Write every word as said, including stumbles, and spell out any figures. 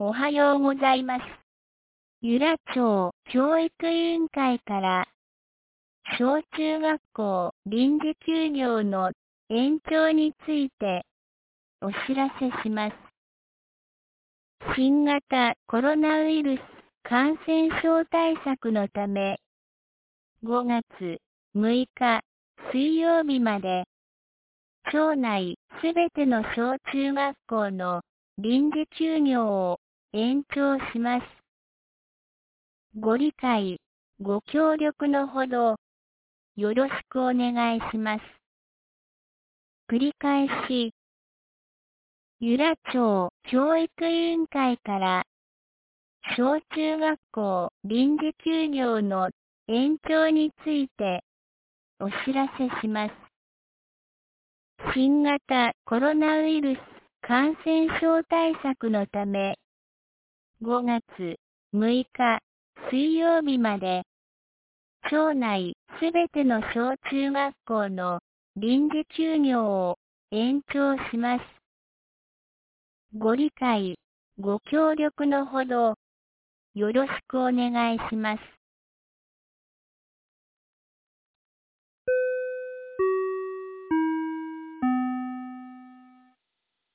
おはようございます。由良町教育委員会から、小中学校臨時休業の延長についてお知らせします。新型コロナウイルス感染症対策のため、ごがつむいか水曜日まで、町内すべての小中学校の臨時休業を延長します。ご理解、ご協力のほど、よろしくお願いします。繰り返し、由良町教育委員会から、小中学校臨時休業の延長についてお知らせします。新型コロナウイルス感染症対策のため、ごがつむいか水曜日まで、町内すべての小中学校の臨時休業を延長します。ご理解、ご協力のほど、よろしくお願いします。